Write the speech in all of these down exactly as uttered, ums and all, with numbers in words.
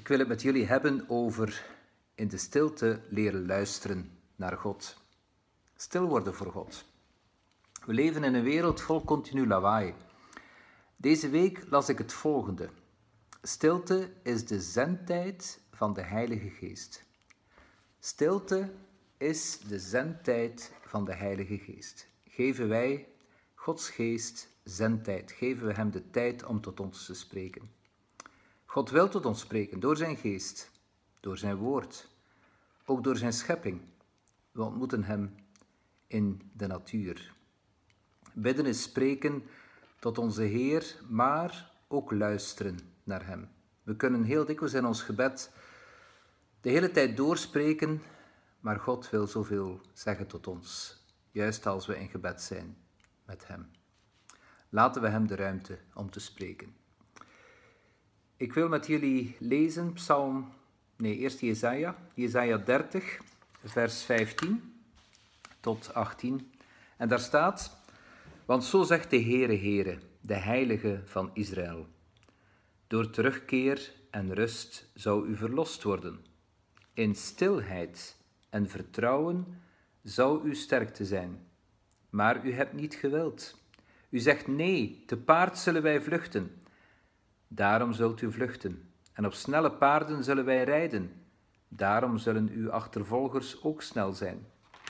Ik wil het met jullie hebben over in de stilte leren luisteren naar God. Stil worden voor God. We leven in een wereld vol continu lawaai. Deze week las ik het volgende. Stilte is de zendtijd van de Heilige Geest. Stilte is de zendtijd van de Heilige Geest. Geven wij Gods Geest zendtijd, geven we hem de tijd om tot ons te spreken. God wil tot ons spreken door zijn geest, door zijn woord, ook door zijn schepping. We ontmoeten hem in de natuur. Bidden is spreken tot onze Heer, maar ook luisteren naar hem. We kunnen heel dikwijls in ons gebed de hele tijd doorspreken, maar God wil zoveel zeggen tot ons, juist als we in gebed zijn met hem. Laten we hem de ruimte om te spreken. Ik wil met jullie lezen Psalm, nee, eerst Jesaja, Jesaja dertig, vers vijftien tot achttien. En daar staat, want zo zegt de Heere, Heere, de Heilige van Israël. Door terugkeer en rust zou u verlost worden. In stilheid en vertrouwen zou uw sterkte zijn. Maar u hebt niet gewild. U zegt nee, te paard zullen wij vluchten. Daarom zult u vluchten, en op snelle paarden zullen wij rijden. Daarom zullen uw achtervolgers ook snel zijn.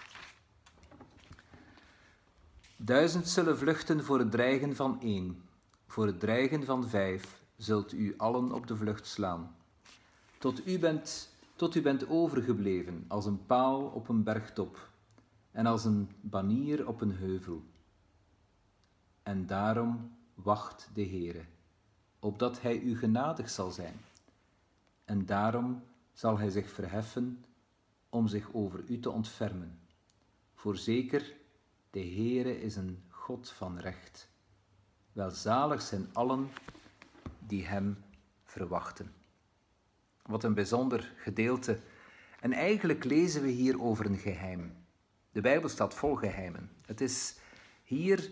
Duizend zullen vluchten voor het dreigen van één. Voor het dreigen van vijf zult u allen op de vlucht slaan. Tot u bent, tot u bent overgebleven als een paal op een bergtop en als een banier op een heuvel. En daarom wacht de Heere, opdat hij u genadig zal zijn. En daarom zal hij zich verheffen om zich over u te ontfermen. Voorzeker, de Heere is een God van recht. Welzalig zijn allen die hem verwachten. Wat een bijzonder gedeelte. En eigenlijk lezen we hier over een geheim. De Bijbel staat vol geheimen. Het is hier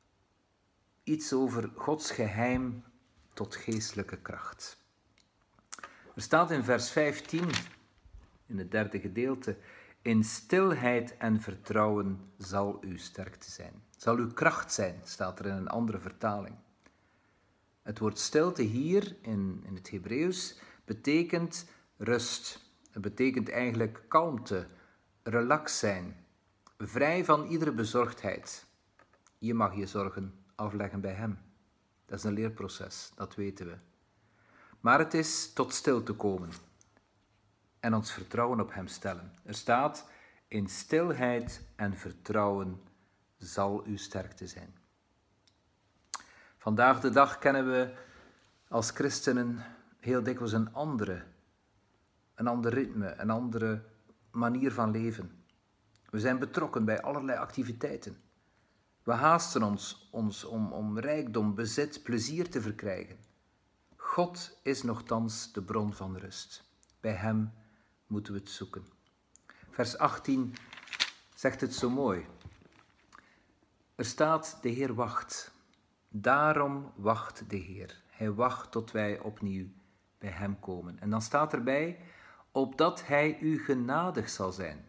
iets over Gods geheim tot geestelijke kracht. Er staat in vers vijftien, in het derde gedeelte, in stilheid en vertrouwen zal uw sterkte zijn. Zal uw kracht zijn, staat er in een andere vertaling. Het woord stilte hier in, in het Hebreeuws betekent rust. Het betekent eigenlijk kalmte, relax zijn, vrij van iedere bezorgdheid. Je mag je zorgen afleggen bij hem. Dat is een leerproces, dat weten we. Maar het is tot stilte komen en ons vertrouwen op hem stellen. Er staat, in stilheid en vertrouwen zal uw sterkte zijn. Vandaag de dag kennen we als christenen heel dikwijls een andere, een ander ritme, een andere manier van leven. We zijn betrokken bij allerlei activiteiten. We haasten ons, ons om, om rijkdom, bezit, plezier te verkrijgen. God is nochtans de bron van rust. Bij hem moeten we het zoeken. Vers achttien zegt het zo mooi. Er staat, de Heer wacht. Daarom wacht de Heer. Hij wacht tot wij opnieuw bij hem komen. En dan staat erbij, opdat hij u genadig zal zijn.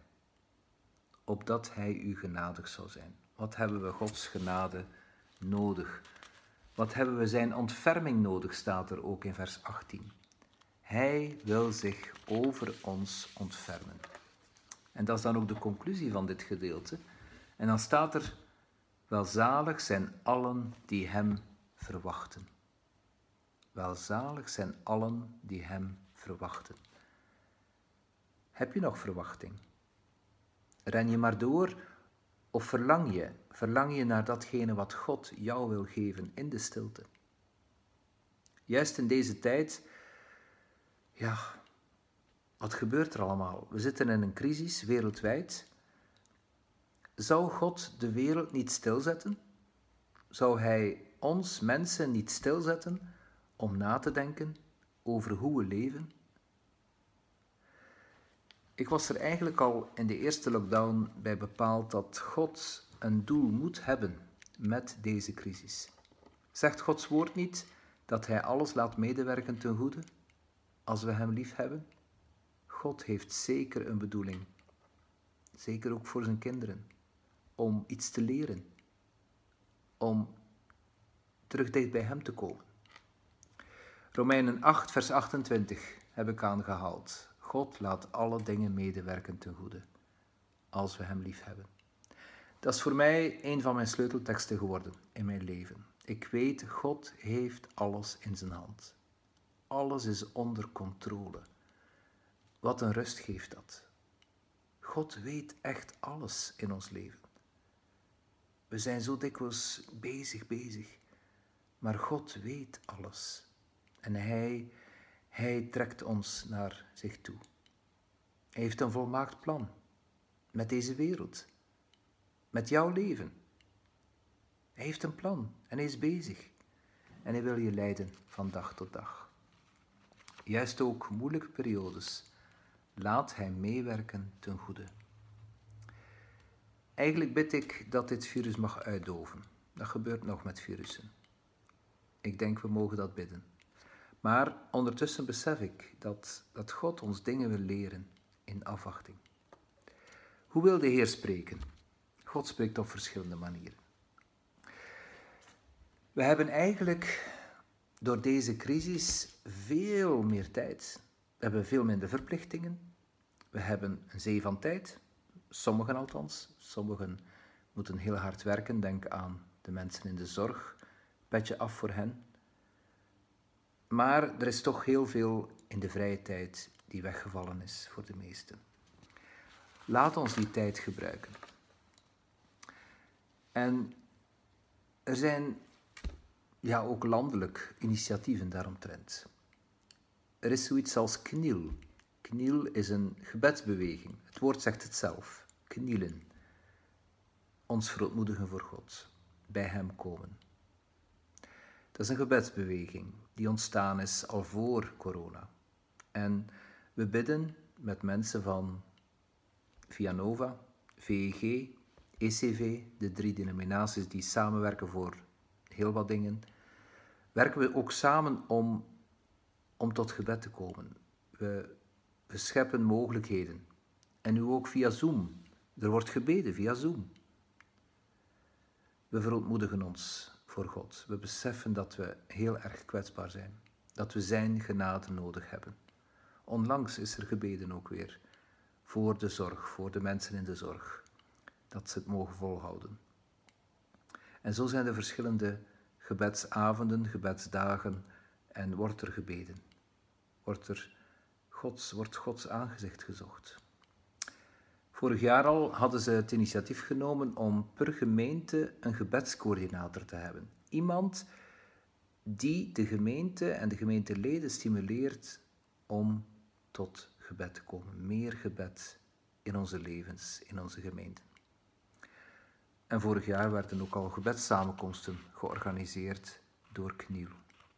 Opdat hij u genadig zal zijn. Wat hebben we Gods genade nodig? Wat hebben we zijn ontferming nodig, staat er ook in vers achttien. Hij wil zich over ons ontfermen. En dat is dan ook de conclusie van dit gedeelte. En dan staat er, welzalig zijn allen die hem verwachten. Welzalig zijn allen die hem verwachten. Heb je nog verwachting? Ren je maar door of verlang je, verlang je naar datgene wat God jou wil geven in de stilte? Juist in deze tijd, ja, wat gebeurt er allemaal? We zitten in een crisis wereldwijd. Zou God de wereld niet stilzetten? Zou hij ons mensen niet stilzetten om na te denken over hoe we leven? Ik was er eigenlijk al in de eerste lockdown bij bepaald dat God een doel moet hebben met deze crisis. Zegt Gods woord niet dat hij alles laat medewerken ten goede? als we hem lief hebben? God heeft zeker een bedoeling, zeker ook voor zijn kinderen, om iets te leren, om terug dicht bij hem te komen. Romeinen acht, vers achtentwintig heb ik aangehaald. God laat alle dingen medewerken ten goede, als we hem lief hebben. Dat is voor mij een van mijn sleutelteksten geworden in mijn leven. Ik weet, God heeft alles in zijn hand. Alles is onder controle. Wat een rust geeft dat. God weet echt alles in ons leven. We zijn zo dikwijls bezig, bezig. Maar God weet alles. En hij, hij trekt ons naar zich toe. Hij heeft een volmaakt plan. Met deze wereld. Met jouw leven. Hij heeft een plan. En hij is bezig. En hij wil je leiden van dag tot dag. Juist ook moeilijke periodes. Laat hij meewerken ten goede. Eigenlijk bid ik dat dit virus mag uitdoven. Dat gebeurt nog met virussen. Ik denk we mogen dat bidden. Maar ondertussen besef ik dat, dat God ons dingen wil leren in afwachting. Hoe wil de Heer spreken? God spreekt op verschillende manieren. We hebben eigenlijk door deze crisis veel meer tijd. We hebben veel minder verplichtingen. We hebben een zee van tijd. Sommigen althans. Sommigen moeten heel hard werken. Denk aan de mensen in de zorg. Petje af voor hen. Maar er is toch heel veel in de vrije tijd die weggevallen is voor de meesten. Laat ons die tijd gebruiken. En er zijn ja, ook landelijk initiatieven daaromtrent. Er is zoiets als kniel. Kniel is een gebedsbeweging. Het woord zegt het zelf. Knielen. Ons verootmoedigen voor God. Bij hem komen. Dat is een gebedsbeweging die ontstaan is al voor corona. En we bidden met mensen van Vianova, V E G, E C V, de drie denominaties die samenwerken voor heel wat dingen, werken we ook samen om, om tot gebed te komen. We, we scheppen mogelijkheden. En nu ook via Zoom. Er wordt gebeden via Zoom. We verontmoedigen ons voor God. We beseffen dat we heel erg kwetsbaar zijn. Dat we zijn genade nodig hebben. Onlangs is er gebeden ook weer voor de zorg, voor de mensen in de zorg. Dat ze het mogen volhouden. En zo zijn er verschillende gebedsavonden, gebedsdagen en wordt er gebeden. Wordt er Gods, wordt Gods aangezicht gezocht. Vorig jaar al hadden ze het initiatief genomen om per gemeente een gebedscoördinator te hebben. Iemand die de gemeente en de gemeenteleden stimuleert om tot gebed te komen. Meer gebed in onze levens, in onze gemeenten. En vorig jaar werden ook al gebedssamenkomsten georganiseerd door Kniel.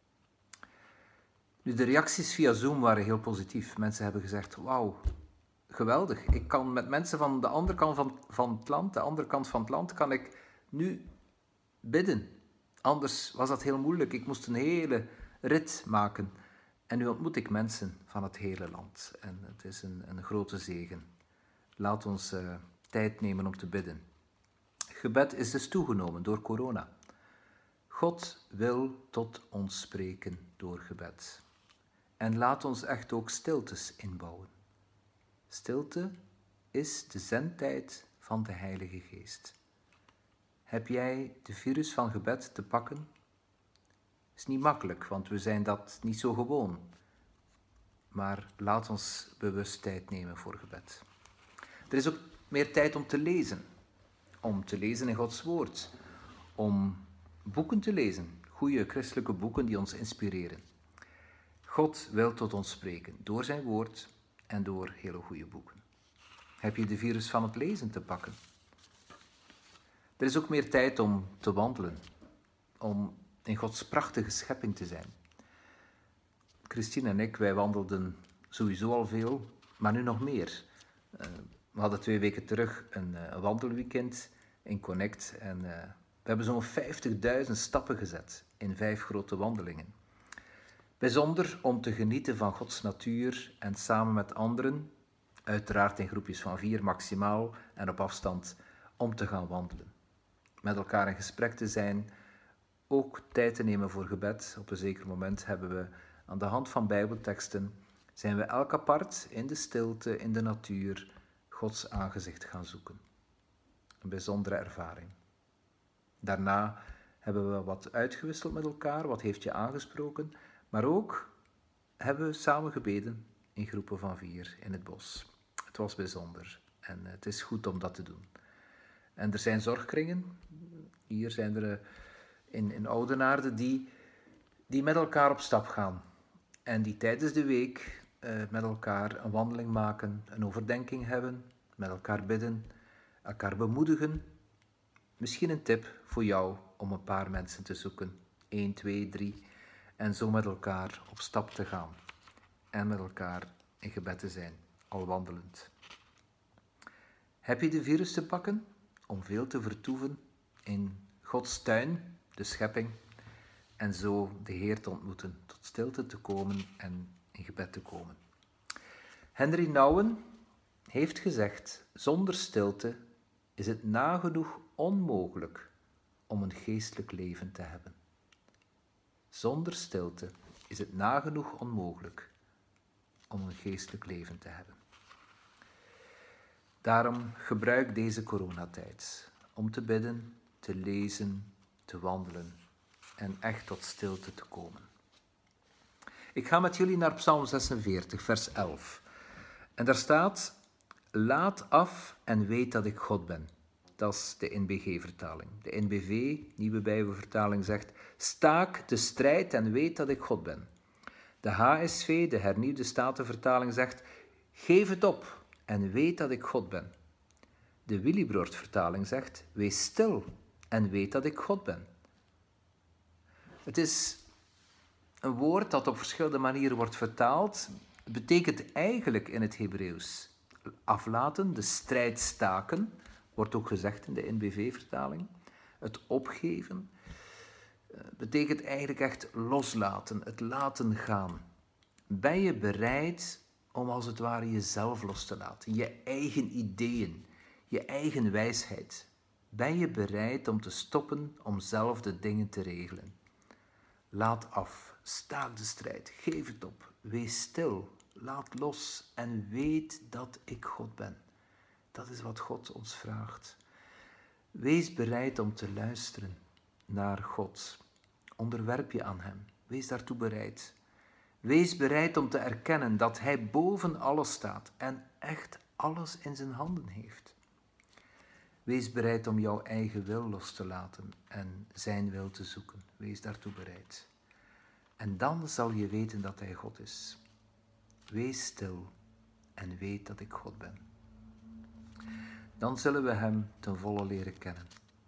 Nu, de reacties via Zoom waren heel positief. Mensen hebben gezegd, wauw, geweldig. Ik kan met mensen van de andere kant van, van het land, de andere kant van het land, kan ik nu bidden. Anders was dat heel moeilijk. Ik moest een hele rit maken. En nu ontmoet ik mensen van het hele land. En het is een, een grote zegen. Laat ons uh, tijd nemen om te bidden. Gebed is dus toegenomen door corona. God wil tot ons spreken door gebed. En laat ons echt ook stiltes inbouwen. Stilte is de zendtijd van de Heilige Geest. Heb jij de virus van gebed te pakken? Is niet makkelijk, want we zijn dat niet zo gewoon. Maar laat ons bewust tijd nemen voor gebed. Er is ook meer tijd om te lezen. Om te lezen in Gods woord. Om boeken te lezen. Goede christelijke boeken die ons inspireren. God wil tot ons spreken door zijn woord en door hele goede boeken. Heb je de virus van het lezen te pakken? Er is ook meer tijd om te wandelen. Om in Gods prachtige schepping te zijn. Christine en ik, wij wandelden sowieso al veel, maar nu nog meer. Uh, we hadden twee weken terug een, uh, een wandelweekend in Connect en uh, we hebben zo'n vijftigduizend stappen gezet in vijf grote wandelingen. Bijzonder om te genieten van Gods natuur en samen met anderen, uiteraard in groepjes van vier maximaal en op afstand, om te gaan wandelen. Met elkaar in gesprek te zijn, ook tijd te nemen voor gebed. Op een zeker moment hebben we aan de hand van bijbelteksten, zijn we elk apart in de stilte, in de natuur, Gods aangezicht gaan zoeken. Een bijzondere ervaring. Daarna hebben we wat uitgewisseld met elkaar, wat heeft je aangesproken, maar ook hebben we samen gebeden in groepen van vier in het bos. Het was bijzonder en het is goed om dat te doen. En er zijn zorgkringen, hier zijn er in, in Oudenaarde, die, die met elkaar op stap gaan. En die tijdens de week uh, met elkaar een wandeling maken, een overdenking hebben, met elkaar bidden, elkaar bemoedigen. Misschien een tip voor jou om een paar mensen te zoeken. één, twee, drie. En zo met elkaar op stap te gaan. En met elkaar in gebed te zijn, al wandelend. Heb je de virus te pakken om veel te vertoeven in Gods tuin, de schepping, en zo de Heer te ontmoeten, tot stilte te komen en in gebed te komen. Henry Nouwen heeft gezegd, zonder stilte is het nagenoeg onmogelijk om een geestelijk leven te hebben. Zonder stilte is het nagenoeg onmogelijk om een geestelijk leven te hebben. Daarom gebruik deze coronatijd om te bidden, te lezen, te wandelen en echt tot stilte te komen. Ik ga met jullie naar Psalm zesenveertig, vers elf. En daar staat, laat af en weet dat ik God ben. Dat is de N B G-vertaling. De N B V, Nieuwe Bijbelvertaling, zegt, staak de strijd en weet dat ik God ben. De H S V, de Hernieuwde Statenvertaling, zegt, geef het op en weet dat ik God ben. De Willibrord-vertaling zegt, wees stil en weet dat ik God ben. Het is een woord dat op verschillende manieren wordt vertaald. Het betekent eigenlijk in het Hebreeuws aflaten, de strijd staken, wordt ook gezegd in de N B V-vertaling. Het opgeven betekent eigenlijk echt loslaten, het laten gaan. Ben je bereid om als het ware jezelf los te laten, je eigen ideeën, je eigen wijsheid? Ben je bereid om te stoppen om zelf de dingen te regelen? Laat af, staak de strijd, geef het op, wees stil, laat los en weet dat ik God ben. Dat is wat God ons vraagt. Wees bereid om te luisteren naar God. Onderwerp je aan Hem. Wees daartoe bereid. Wees bereid om te erkennen dat Hij boven alles staat en echt alles in zijn handen heeft. Wees bereid om jouw eigen wil los te laten en zijn wil te zoeken. Wees daartoe bereid. En dan zal je weten dat Hij God is. Wees stil en weet dat ik God ben. Dan zullen we Hem ten volle leren kennen.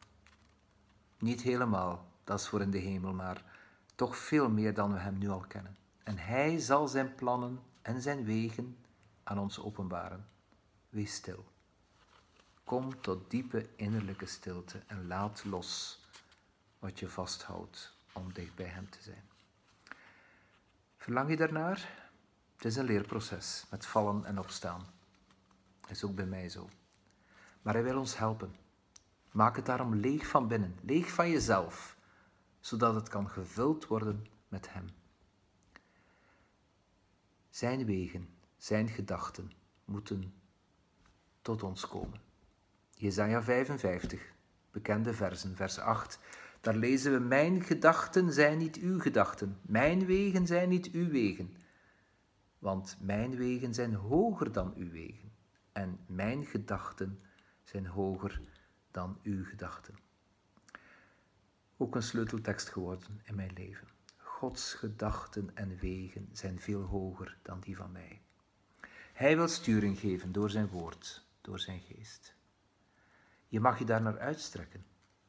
Niet helemaal, dat is voor in de hemel, maar toch veel meer dan we Hem nu al kennen. En Hij zal zijn plannen en zijn wegen aan ons openbaren. Wees stil. Kom tot diepe innerlijke stilte en laat los wat je vasthoudt om dicht bij Hem te zijn. Verlang je daarnaar? Het is een leerproces met vallen en opstaan. Dat is ook bij mij zo. Maar Hij wil ons helpen. Maak het daarom leeg van binnen, leeg van jezelf, zodat het kan gevuld worden met Hem. Zijn wegen, zijn gedachten moeten tot ons komen. Jesaja vijfenvijftig, bekende versen, vers acht. Daar lezen we, mijn gedachten zijn niet uw gedachten, mijn wegen zijn niet uw wegen. Want mijn wegen zijn hoger dan uw wegen en mijn gedachten zijn hoger dan uw gedachten. Ook een sleuteltekst geworden in mijn leven. Gods gedachten en wegen zijn veel hoger dan die van mij. Hij wil sturing geven door zijn woord, door zijn geest. Je mag je daar naar uitstrekken.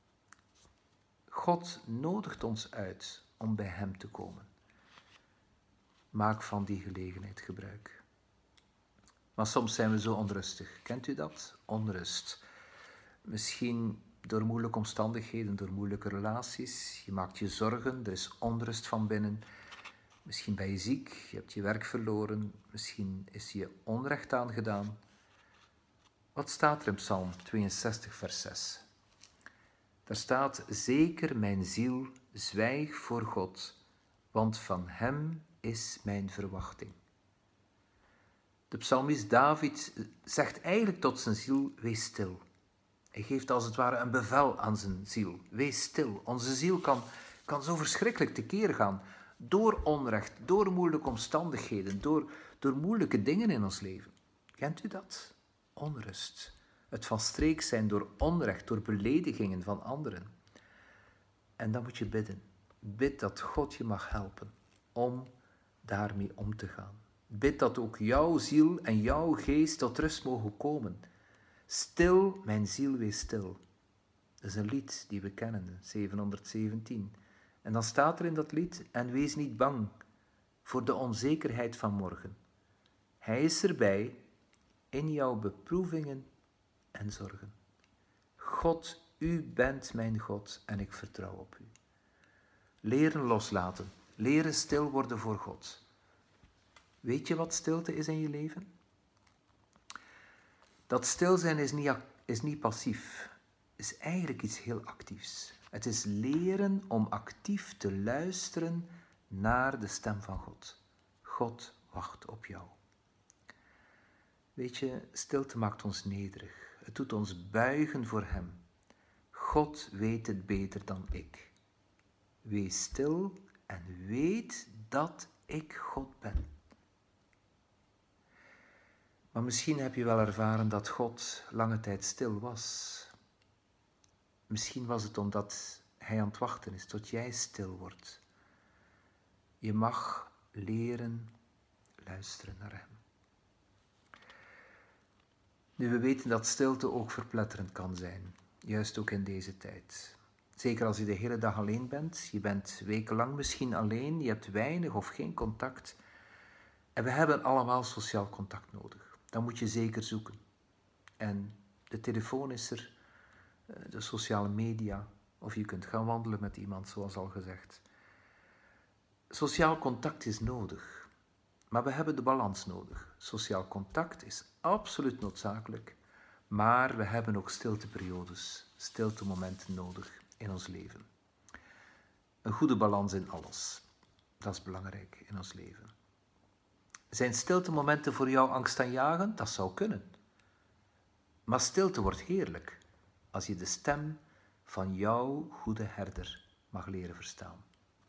God nodigt ons uit om bij Hem te komen. Maak van die gelegenheid gebruik. Maar soms zijn we zo onrustig. Kent u dat? Onrust. Misschien door moeilijke omstandigheden, door moeilijke relaties. Je maakt je zorgen, er is onrust van binnen. Misschien ben je ziek, je hebt je werk verloren, misschien is je onrecht aangedaan. Wat staat er in Psalm tweeënzestig, vers zes? Daar staat: zeker mijn ziel, zwijg voor God, want van hem is mijn verwachting. De psalmist David zegt eigenlijk tot zijn ziel: wees stil. Hij geeft als het ware een bevel aan zijn ziel. Wees stil. Onze ziel kan, kan zo verschrikkelijk tekeer gaan door onrecht, door moeilijke omstandigheden, door, door moeilijke dingen in ons leven. Kent u dat? Onrust. Het van streek zijn door onrecht, door beledigingen van anderen. En dan moet je bidden. Bid dat God je mag helpen om daarmee om te gaan. Bid dat ook jouw ziel en jouw geest tot rust mogen komen. Stil, mijn ziel, wees stil. Dat is een lied die we kennen, zevenhonderdzeventien. En dan staat er in dat lied: en wees niet bang voor de onzekerheid van morgen. Hij is erbij in jouw beproevingen en zorgen. God, u bent mijn God en ik vertrouw op u. Leren loslaten, leren stil worden voor God. Weet je wat stilte is in je leven? Dat stil zijn is niet, is niet passief, is eigenlijk iets heel actiefs. Het is leren om actief te luisteren naar de stem van God. God wacht op jou. Weet je, stilte maakt ons nederig. Het doet ons buigen voor hem. God weet het beter dan ik. Wees stil en weet dat ik God ben. Maar misschien heb je wel ervaren dat God lange tijd stil was. Misschien was het omdat hij aan het wachten is tot jij stil wordt. Je mag leren luisteren naar hem. Nu, we weten dat stilte ook verpletterend kan zijn, juist ook in deze tijd. Zeker als je de hele dag alleen bent, je bent wekenlang misschien alleen, je hebt weinig of geen contact. En we hebben allemaal sociaal contact nodig. Dat moet je zeker zoeken. En de telefoon is er, de sociale media, of je kunt gaan wandelen met iemand, zoals al gezegd. Sociaal contact is nodig, maar we hebben de balans nodig. Sociaal contact is absoluut noodzakelijk, maar we hebben ook stilteperiodes, stiltemomenten nodig in ons leven. Een goede balans in alles, dat is belangrijk in ons leven. Zijn stiltemomenten voor jou angstaanjagend? Dat zou kunnen. Maar stilte wordt heerlijk als je de stem van jouw goede herder mag leren verstaan.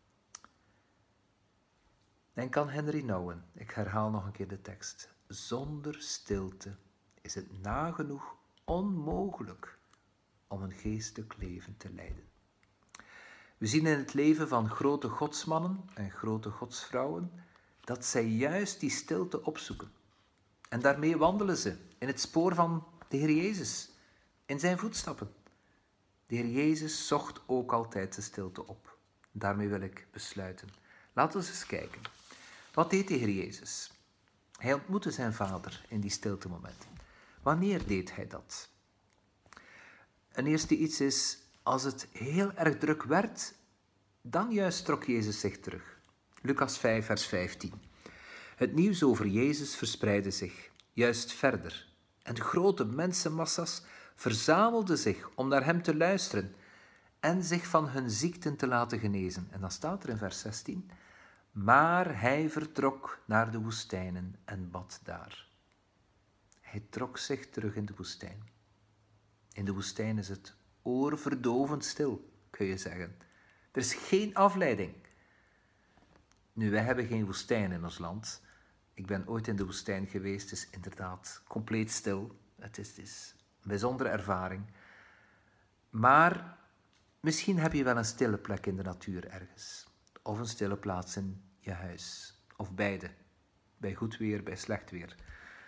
Denk aan Henry Nouwen. Ik herhaal nog een keer de tekst. Zonder stilte is het nagenoeg onmogelijk om een geestelijk leven te leiden. We zien in het leven van grote godsmannen en grote godsvrouwen dat zij juist die stilte opzoeken. En daarmee wandelen ze in het spoor van de Heer Jezus, in zijn voetstappen. De Heer Jezus zocht ook altijd de stilte op. Daarmee wil ik besluiten. Laten we eens kijken. Wat deed de Heer Jezus? Hij ontmoette zijn Vader in die stiltemomenten. Wanneer deed hij dat? Een eerste iets is, als het heel erg druk werd, dan juist trok Jezus zich terug. Lucas vijf, vers vijftien. Het nieuws over Jezus verspreidde zich juist verder. En grote mensenmassa's verzamelden zich om naar hem te luisteren en zich van hun ziekten te laten genezen. En dan staat er in vers zestien... Maar hij vertrok naar de woestijnen en bad daar. Hij trok zich terug in de woestijn. In de woestijn is het oorverdovend stil, kun je zeggen. Er is geen afleiding. Nu, wij hebben geen woestijn in ons land. Ik ben ooit in de woestijn geweest. Het is inderdaad compleet stil. Het is, het is een bijzondere ervaring. Maar misschien heb je wel een stille plek in de natuur ergens. Of een stille plaats in je huis. Of beide. Bij goed weer, bij slecht weer.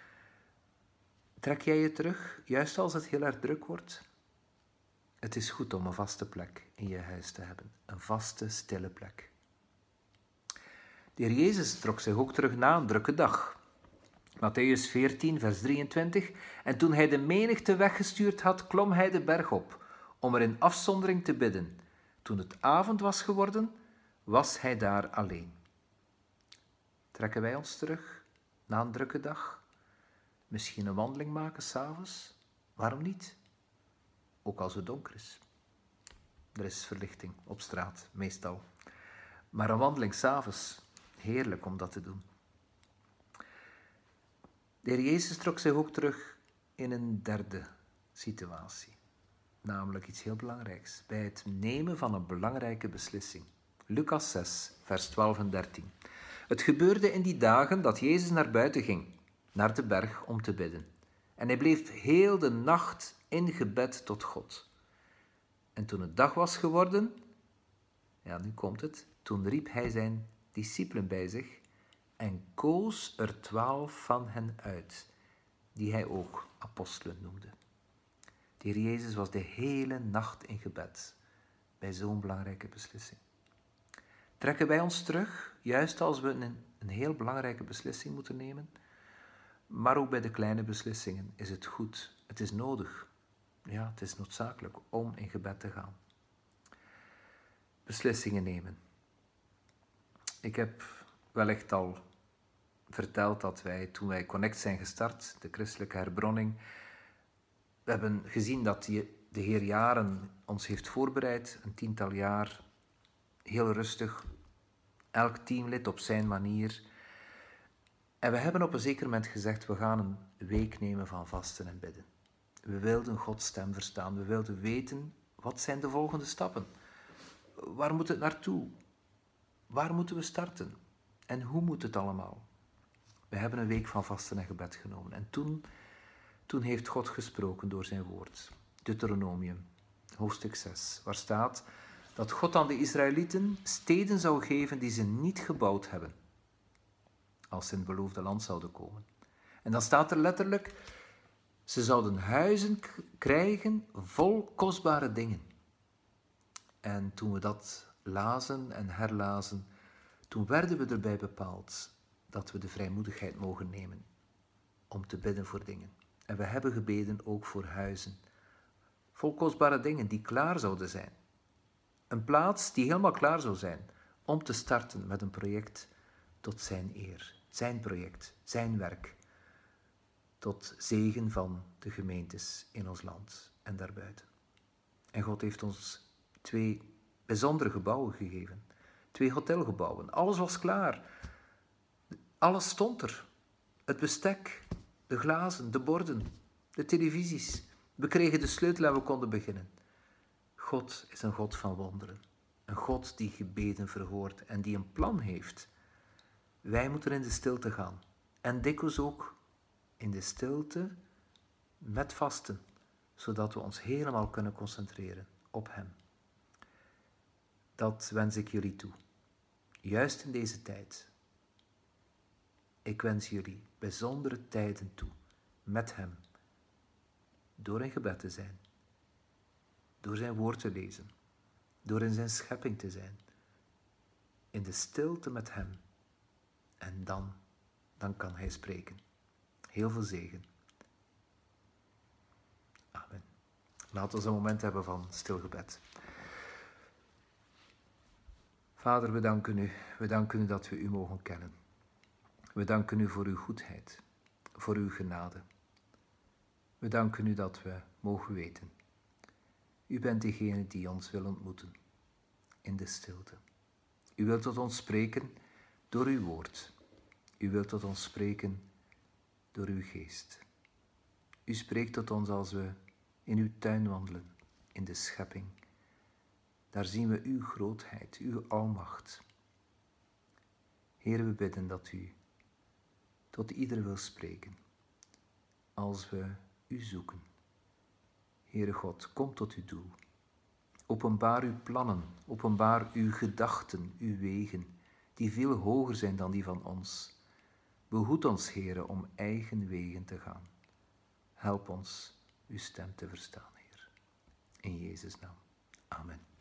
Trek jij je terug, juist als het heel erg druk wordt? Het is goed om een vaste plek in je huis te hebben. Een vaste, stille plek. De Heer Jezus trok zich ook terug na een drukke dag. Mattheüs veertien, vers drieëntwintig. En toen hij de menigte weggestuurd had, klom hij de berg op, om er in afzondering te bidden. Toen het avond was geworden, was hij daar alleen. Trekken wij ons terug na een drukke dag? Misschien een wandeling maken s'avonds? Waarom niet? Ook als het donker is. Er is verlichting op straat, meestal. Maar een wandeling s'avonds, heerlijk om dat te doen. De Heer Jezus trok zich ook terug in een derde situatie. Namelijk iets heel belangrijks. Bij het nemen van een belangrijke beslissing. Lucas zes, vers twaalf en dertien. Het gebeurde in die dagen dat Jezus naar buiten ging, naar de berg om te bidden. En hij bleef heel de nacht in gebed tot God. En toen het dag was geworden, ja, nu komt het, toen riep hij zijn discipelen bij zich en koos er twaalf van hen uit, die hij ook apostelen noemde. De Heer Jezus was de hele nacht in gebed bij zo'n belangrijke beslissing. Trekken wij ons terug, juist als we een, een heel belangrijke beslissing moeten nemen? Maar ook bij de kleine beslissingen is het goed, het is nodig, ja, het is noodzakelijk om in gebed te gaan. Beslissingen nemen. Ik heb wellicht al verteld dat wij, toen wij Connect zijn gestart, de christelijke herbronning, we hebben gezien dat die, de Heer jaren ons heeft voorbereid, een tiental jaar, heel rustig, elk teamlid op zijn manier. En we hebben op een zeker moment gezegd, we gaan een week nemen van vasten en bidden. We wilden Gods stem verstaan, we wilden weten, wat zijn de volgende stappen? Waar moet het naartoe? Waar moeten we starten? En hoe moet het allemaal? We hebben een week van vasten en gebed genomen. En toen, toen heeft God gesproken door zijn woord. Deuteronomium, hoofdstuk zes, waar staat dat God aan de Israëlieten steden zou geven die ze niet gebouwd hebben, als ze in het beloofde land zouden komen. En dan staat er letterlijk, ze zouden huizen k- krijgen vol kostbare dingen. En toen we dat lazen en herlazen, toen werden we erbij bepaald dat we de vrijmoedigheid mogen nemen om te bidden voor dingen. En we hebben gebeden ook voor huizen, vol kostbare dingen die klaar zouden zijn. Een plaats die helemaal klaar zou zijn om te starten met een project tot zijn eer. Zijn project, zijn werk, tot zegen van de gemeentes in ons land en daarbuiten. En God heeft ons twee bijzondere gebouwen gegeven. Twee hotelgebouwen. Alles was klaar. Alles stond er. Het bestek, de glazen, de borden, de televisies. We kregen de sleutel en we konden beginnen. God is een God van wonderen. Een God die gebeden verhoort en die een plan heeft. Wij moeten in de stilte gaan. En dikwijls ook in de stilte met vasten, zodat we ons helemaal kunnen concentreren op Hem. Dat wens ik jullie toe. Juist in deze tijd. Ik wens jullie bijzondere tijden toe met Hem. Door in gebed te zijn. Door zijn woord te lezen. Door in zijn schepping te zijn. In de stilte met Hem. En dan, dan kan Hij spreken. Heel veel zegen. Amen. Laten we een moment hebben van stil gebed. Vader, we danken u. We danken u dat we u mogen kennen. We danken u voor uw goedheid, voor uw genade. We danken u dat we mogen weten. U bent degene die ons wil ontmoeten in de stilte. U wilt tot ons spreken door uw woord. U wilt tot ons spreken door uw geest. U spreekt tot ons als we in uw tuin wandelen, in de schepping. Daar zien we uw grootheid, uw almacht. Heer, we bidden dat u tot ieder wil spreken, als we u zoeken. Heere God, kom tot uw doel. Openbaar uw plannen, openbaar uw gedachten, uw wegen, die veel hoger zijn dan die van ons. Behoed ons, Heere, om eigen wegen te gaan. Help ons uw stem te verstaan, Heer. In Jezus' naam. Amen.